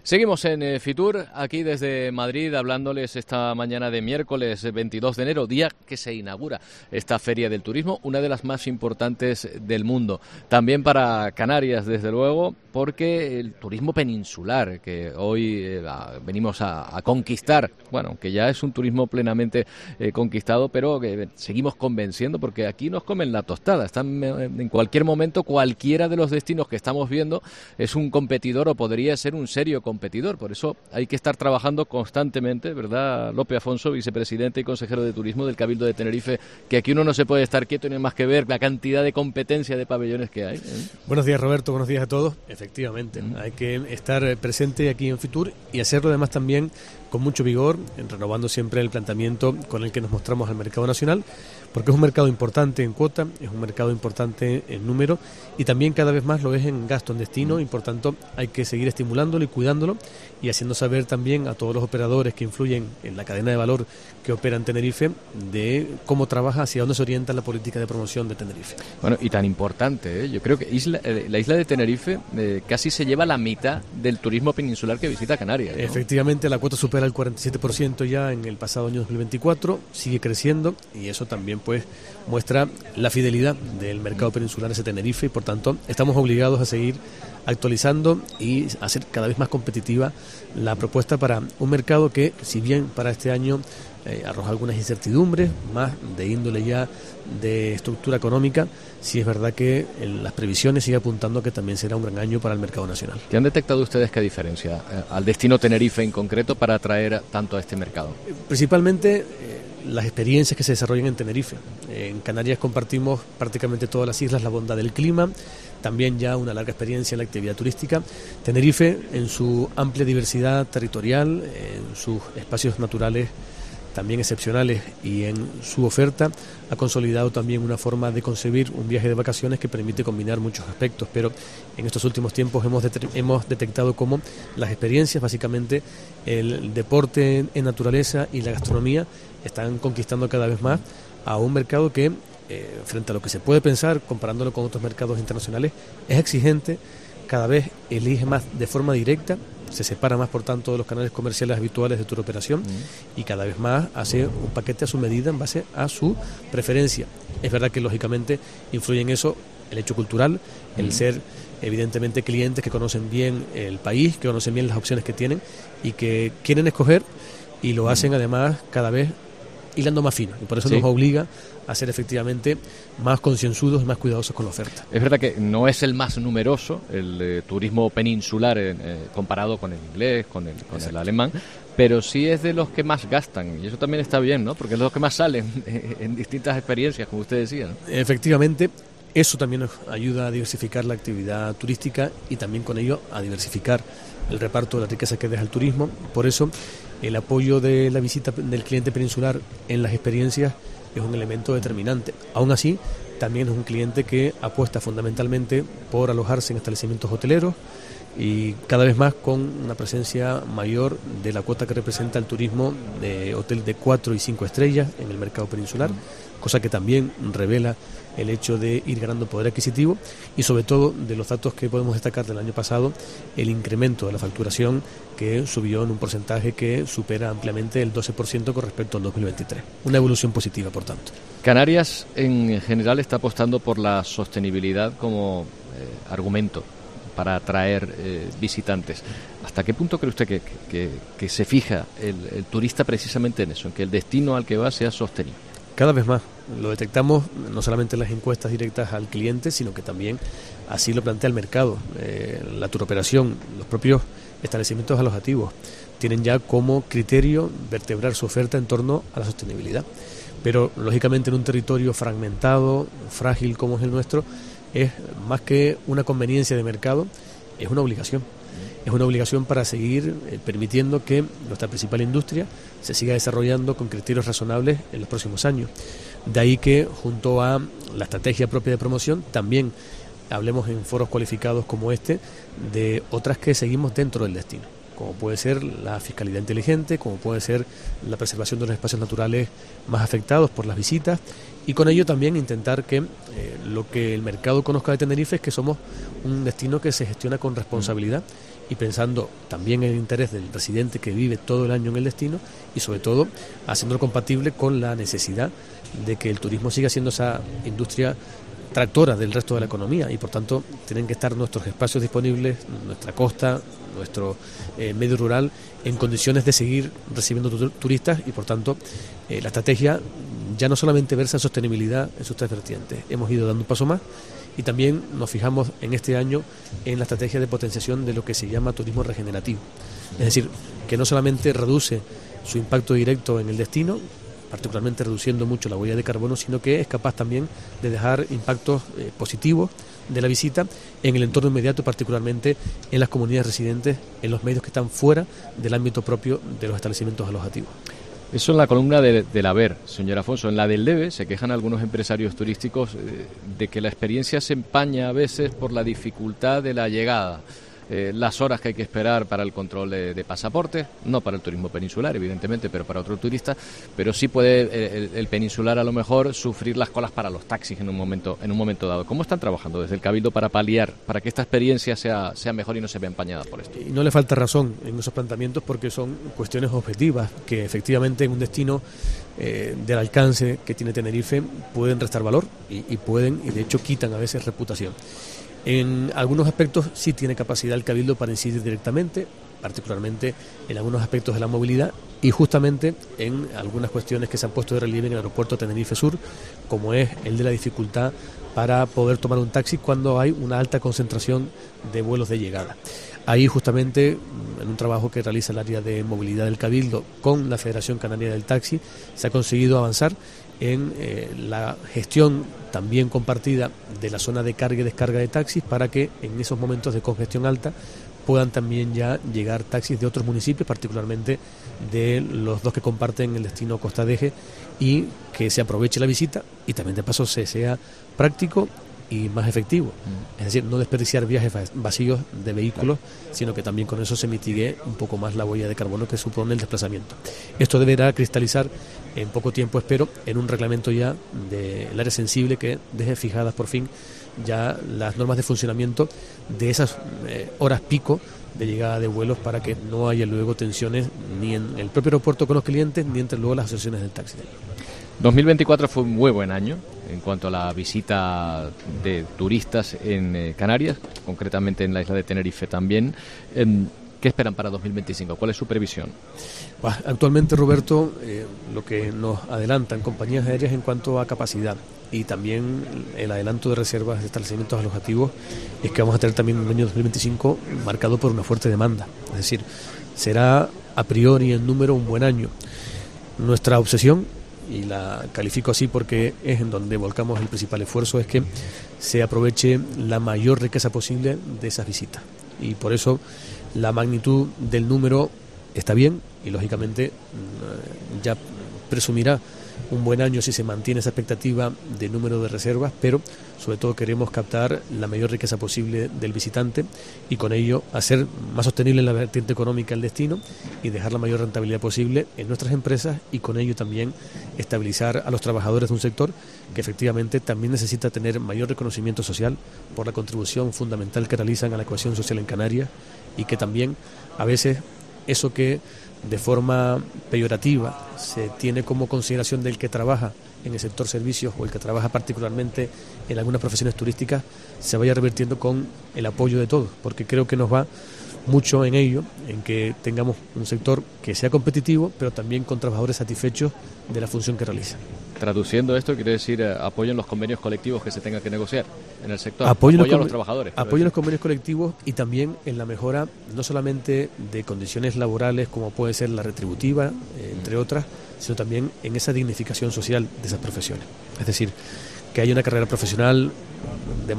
Seguimos en Fitur, aquí desde Madrid, hablándoles esta mañana de miércoles 22 de enero, día que se inaugura esta Feria del Turismo, una de las más importantes del mundo. También para Canarias, desde luego, porque el turismo peninsular, que hoy venimos a conquistar, bueno, que ya es un turismo plenamente conquistado, pero que seguimos convenciendo, porque aquí nos comen la tostada. Están en cualquier momento, cualquiera de los destinos que estamos viendo es un competidor o podría ser un serio competidor. Por eso hay que estar trabajando constantemente, ¿verdad, Lope Afonso, vicepresidente y consejero de Turismo del Cabildo de Tenerife, que aquí uno no se puede estar quieto y no hay más que ver la cantidad de competencia de pabellones que hay, ¿eh? Buenos días, Roberto, buenos días a todos. Efectivamente, hay que estar presente aquí en Fitur y hacerlo además también con mucho vigor, renovando siempre el planteamiento con el que nos mostramos al mercado nacional, porque es un mercado importante en cuota, es un mercado importante en número y también cada vez más lo es en gasto en destino y por tanto hay que seguir estimulándolo y cuidándolo y haciendo saber también a todos los operadores que influyen en la cadena de valor que opera en Tenerife de cómo trabaja, hacia dónde se orienta la política de promoción de Tenerife. Bueno, y tan importante, yo creo que la isla de Tenerife casi se lleva la mitad del turismo peninsular que visita Canarias, ¿no? Efectivamente, la cuota supera el 47% ya en el pasado año 2024, sigue creciendo y eso también pues muestra la fidelidad del mercado peninsular hacia Tenerife y por tanto estamos obligados a seguir actualizando y hacer cada vez más competitiva la propuesta para un mercado que, si bien para este año arroja algunas incertidumbres, más de índole ya de estructura económica, sí es verdad que las previsiones siguen apuntando a que también será un gran año para el mercado nacional. ¿Qué han detectado ustedes qué diferencia al destino Tenerife en concreto para atraer tanto a este mercado? Principalmente las experiencias que se desarrollan en Tenerife. En Canarias compartimos prácticamente todas las islas la bondad del clima, también ya una larga experiencia en la actividad turística. Tenerife, en su amplia diversidad territorial, en sus espacios naturales también excepcionales y en su oferta, ha consolidado también una forma de concebir un viaje de vacaciones que permite combinar muchos aspectos, pero en estos últimos tiempos hemos detectado cómo las experiencias, básicamente el deporte en naturaleza y la gastronomía, están conquistando cada vez más a un mercado que, frente a lo que se puede pensar, comparándolo con otros mercados internacionales, es exigente, cada vez elige más de forma directa, se separa más por tanto de los canales comerciales habituales de turoperación y cada vez más hace un paquete a su medida en base a su preferencia. Es verdad que lógicamente influye en eso el hecho cultural, el ser evidentemente clientes que conocen bien el país, que conocen bien las opciones que tienen y que quieren escoger y lo hacen además cada vez hilando más fino y por eso nos obliga a ser efectivamente más concienzudos y más cuidadosos con la oferta. Es verdad que no es el más numeroso el turismo peninsular comparado con el inglés, con el alemán, pero sí es de los que más gastan y eso también está bien, ¿no? Porque es de los que más salen en distintas experiencias, como usted decía, ¿no? Efectivamente, eso también nos ayuda a diversificar la actividad turística y también con ello a diversificar el reparto de la riqueza que deja el turismo. Por eso el apoyo de la visita del cliente peninsular en las experiencias es un elemento determinante. Aún así, también es un cliente que apuesta fundamentalmente por alojarse en establecimientos hoteleros y cada vez más con una presencia mayor de la cuota que representa el turismo de hotel de 4 y 5 estrellas en el mercado peninsular, cosa que también revela el hecho de ir ganando poder adquisitivo y sobre todo de los datos que podemos destacar del año pasado, el incremento de la facturación que subió en un porcentaje que supera ampliamente el 12% con respecto al 2023. Una evolución positiva, por tanto. Canarias en general está apostando por la sostenibilidad como argumento para atraer visitantes. ¿Hasta qué punto cree usted que se fija el turista precisamente en eso, en que el destino al que va sea sostenible? Cada vez más. Lo detectamos no solamente en las encuestas directas al cliente, sino que también así lo plantea el mercado. La turoperación, los propios establecimientos alojativos tienen ya como criterio vertebrar su oferta en torno a la sostenibilidad. Pero lógicamente en un territorio fragmentado, frágil como es el nuestro, es más que una conveniencia de mercado, es una obligación. Es una obligación para seguir permitiendo que nuestra principal industria se siga desarrollando con criterios razonables en los próximos años. De ahí que, junto a la estrategia propia de promoción, también hablemos en foros cualificados como este de otras que seguimos dentro del destino, como puede ser la fiscalidad inteligente, como puede ser la preservación de los espacios naturales más afectados por las visitas y con ello también intentar que lo que el mercado conozca de Tenerife es que somos un destino que se gestiona con responsabilidad y pensando también en el interés del residente que vive todo el año en el destino y sobre todo haciéndolo compatible con la necesidad de que el turismo siga siendo esa industria tractora del resto de la economía y por tanto tienen que estar nuestros espacios disponibles, nuestra costa, nuestro medio rural en condiciones de seguir recibiendo turistas y por tanto la estrategia ya no solamente versa en sostenibilidad en sus tres vertientes, hemos ido dando un paso más y también nos fijamos en este año en la estrategia de potenciación de lo que se llama turismo regenerativo, es decir, que no solamente reduce su impacto directo en el destino, particularmente reduciendo mucho la huella de carbono, sino que es capaz también de dejar impactos positivos de la visita en el entorno inmediato, particularmente en las comunidades residentes, en los medios que están fuera del ámbito propio de los establecimientos alojativos. Eso en la columna del haber, señor Afonso. En la del debe se quejan algunos empresarios turísticos de que la experiencia se empaña a veces por la dificultad de la llegada. Las horas que hay que esperar para el control de pasaportes, no para el turismo peninsular, evidentemente, pero para otro turista, pero sí puede el peninsular a lo mejor sufrir las colas para los taxis en un momento dado. ¿Cómo están trabajando desde el Cabildo para paliar, para que esta experiencia sea mejor y no se vea empañada por esto? Y no le falta razón en esos planteamientos porque son cuestiones objetivas que efectivamente en un destino del alcance que tiene Tenerife pueden restar valor y de hecho quitan a veces reputación. En algunos aspectos sí tiene capacidad el Cabildo para incidir directamente, particularmente en algunos aspectos de la movilidad y justamente en algunas cuestiones que se han puesto de relieve en el aeropuerto Tenerife Sur, como es el de la dificultad para poder tomar un taxi cuando hay una alta concentración de vuelos de llegada. Ahí justamente, en un trabajo que realiza el área de movilidad del Cabildo con la Federación Canaria del Taxi, se ha conseguido avanzar en la gestión también compartida de la zona de carga y descarga de taxis para que en esos momentos de congestión alta puedan también ya llegar taxis de otros municipios, particularmente de los dos que comparten el destino Costa de Eje, y que se aproveche la visita y también de paso sea práctico y más efectivo, es decir, no desperdiciar viajes vacíos de vehículos, sino que también con eso se mitigue un poco más la huella de carbono que supone el desplazamiento. Esto deberá cristalizar en poco tiempo, espero, en un reglamento ya del área sensible que deje fijadas por fin ya las normas de funcionamiento de esas horas pico de llegada de vuelos para que no haya luego tensiones ni en el propio aeropuerto con los clientes ni entre luego las asociaciones del taxi. 2024 fue un muy buen año en cuanto a la visita de turistas en Canarias, concretamente en la isla de Tenerife también. ¿Qué esperan para 2025? ¿Cuál es su previsión? Actualmente, Roberto, lo que nos adelantan compañías aéreas en cuanto a capacidad y también el adelanto de reservas de establecimientos alojativos es que vamos a tener también un año 2025 marcado por una fuerte demanda. Es decir, será a priori en número un buen año. Nuestra obsesión, y la califico así porque es en donde volcamos el principal esfuerzo, es que se aproveche la mayor riqueza posible de esas visitas. Y por eso la magnitud del número está bien y lógicamente ya presumirá un buen año si se mantiene esa expectativa de número de reservas, pero sobre todo queremos captar la mayor riqueza posible del visitante y con ello hacer más sostenible la vertiente económica el destino y dejar la mayor rentabilidad posible en nuestras empresas y con ello también estabilizar a los trabajadores de un sector que efectivamente también necesita tener mayor reconocimiento social por la contribución fundamental que realizan a la cohesión social en Canarias y que también a veces eso que de forma peyorativa se tiene como consideración del que trabaja en el sector servicios o el que trabaja particularmente en algunas profesiones turísticas se vaya revirtiendo con el apoyo de todos, porque creo que nos va mucho en ello, en que tengamos un sector que sea competitivo, pero también con trabajadores satisfechos de la función que realizan. Traduciendo esto, quiere decir apoyo en los convenios colectivos que se tengan que negociar en el sector, apoyo a los trabajadores. Apoyo en los convenios colectivos y también en la mejora no solamente de condiciones laborales como puede ser la retributiva, entre otras, sino también en esa dignificación social de esas profesiones. Es decir, que haya una carrera profesional de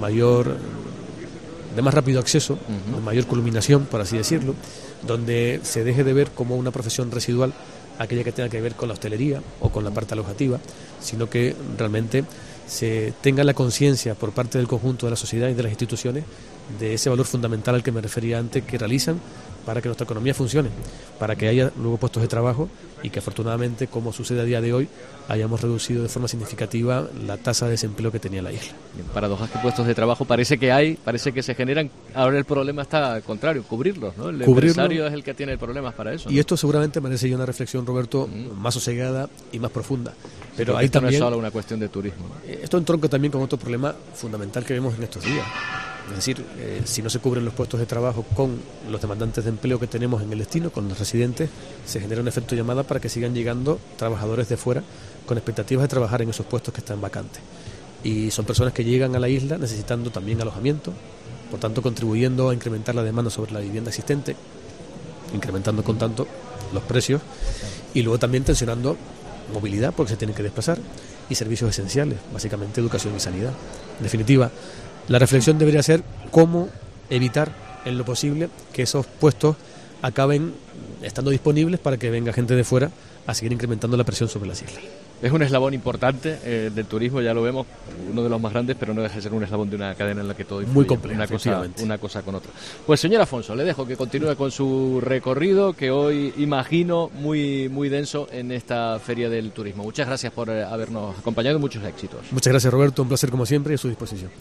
más rápido acceso, de mayor culminación, por así decirlo, donde se deje de ver como una profesión residual aquella que tenga que ver con la hostelería o con la parte alojativa, sino que realmente se tenga la conciencia por parte del conjunto de la sociedad y de las instituciones de ese valor fundamental al que me refería antes, que realizan para que nuestra economía funcione, para que haya luego puestos de trabajo y que afortunadamente, como sucede a día de hoy, hayamos reducido de forma significativa la tasa de desempleo que tenía la isla. Paradojas que puestos de trabajo parece que se generan. Ahora el problema está al contrario, cubrirlos, ¿no? El empresario es el que tiene problemas para eso, ¿no? Y esto seguramente merece ya una reflexión, Roberto, más sosegada y más profunda. Pero ahí esto también no es solo una cuestión de turismo, ¿no? Esto entronca también con otro problema fundamental que vemos en estos días. Es decir, si no se cubren los puestos de trabajo con los demandantes de empleo que tenemos en el destino, con los residentes, se genera un efecto llamada para que sigan llegando trabajadores de fuera con expectativas de trabajar en esos puestos que están vacantes. Y son personas que llegan a la isla necesitando también alojamiento, por tanto contribuyendo a incrementar la demanda sobre la vivienda existente, incrementando con tanto los precios, y luego también tensionando movilidad porque se tienen que desplazar, y servicios esenciales, básicamente educación y sanidad. En definitiva, la reflexión debería ser cómo evitar en lo posible que esos puestos acaben estando disponibles para que venga gente de fuera a seguir incrementando la presión sobre las islas. Es un eslabón importante del turismo, ya lo vemos, uno de los más grandes, pero no deja de ser un eslabón de una cadena en la que todo influye, muy complejo, una cosa con otra. Pues señor Afonso, le dejo que continúe con su recorrido, que hoy imagino muy denso en esta Feria del Turismo. Muchas gracias por habernos acompañado y muchos éxitos. Muchas gracias, Roberto, un placer como siempre y a su disposición.